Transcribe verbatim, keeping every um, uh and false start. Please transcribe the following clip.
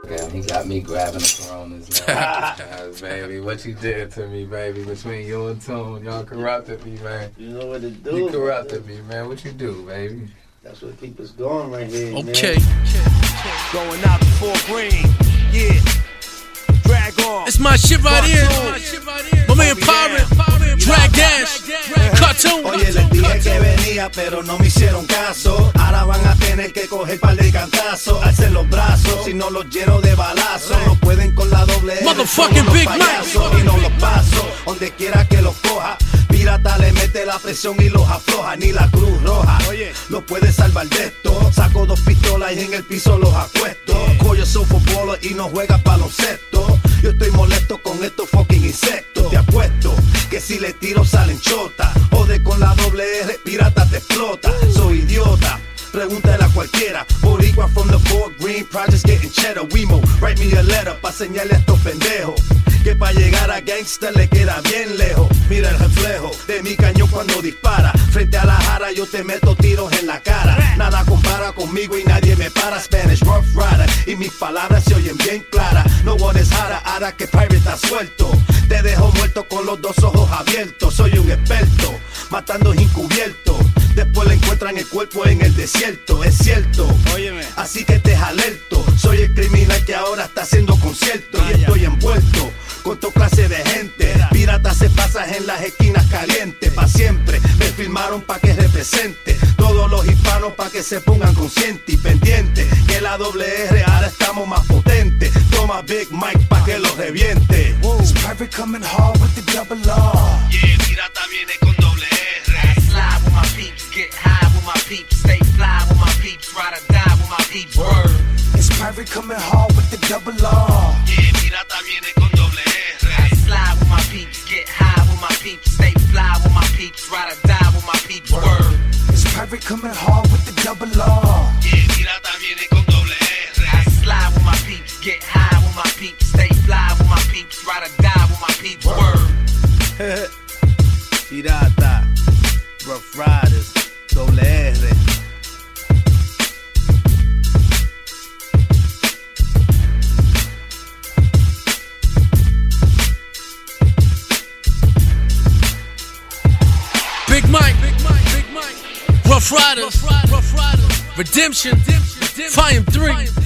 Damn, he got me grabbing the Coronas now. Baby, what you did to me, baby, between you and Tune. Y'all corrupted me, man. You know what to do. You corrupted me, man. What you do, baby? That's what keep us going right here, okay. man. Going out before green, yeah. Drag on. It's my shit right here. My man Pirate, Drag Dash, Cartoon. Oye, les dije que venía, pero no me hicieron caso. Ahora van a tener que coger par de cantazos. Alcen los brazos, si no los lleno de balazos. No pueden con la doble R. Motherfucking Big Mike. Y no los paso, donde quiera que los coja. Pirata le mete la presión y los afloja. Ni la Cruz Roja lo puede salvar de esto. Saco dos pistolas y en el piso los acuesto. Coño, soy futbolero y no juega baloncesto. Yo estoy molesto con estos fucking insectos. Te apuesto que si le tiro salen chota. Jode con la doble R, pirata te explota. Soy idiota, pregúntale a cualquiera. Boricua from the Fort Green Projects getting cheddar. Wemo, write me a letter pa' señalarle a estos pendejos que pa' llegar a gangster le queda bien lejos. Mira el reflejo de mi cañón cuando dispara. Frente a la jara yo te meto tiros en la cara. Nada compara conmigo y nadie me para. Spanish Rough Rider y mis palabras se oyen bien claras. No one is harder, ahora que Pirate está suelto. Te dejo muerto con los dos ojos abiertos. Soy un experto, matando encubierto. Después le encuentran el cuerpo en el desierto. Es cierto, óyeme, así que te alerto. Soy el criminal que ahora está haciendo conciertos. Y estoy envuelto con toda clase de gente. Pirata se pasa en las esquinas calientes. Pa' siempre me firmaron pa' que represente todos los hispanos pa' que se pongan conscientes y pendientes. Que la doble R ahora estamos más potentes. Toma Big Mike pa' que lo reviente. It's Pirate coming hard with the double R. Yeah, pirata viene con doble R. I slide with my peeps, get high with my peeps, stay fly with my peeps, ride or die with my peeps. Word. It's Pirate coming hard with the double R. Yeah, pirata viene con doble R. I slide with my peeps, get high with my peeps, stay fly with my peeps, ride or die with my peeps. Word. It's Pirate coming hard with the double R. Yeah, pirata viene con doble R. I slide with my peeps, get high with my peeps, stay fly with my peeps, ride or die with my peeps. Word. Pirata, Rough Riders, doble R. Big Mike, Big Mike, Big Mike, Rough Riders, Rough Riders, Redemption, Volume three.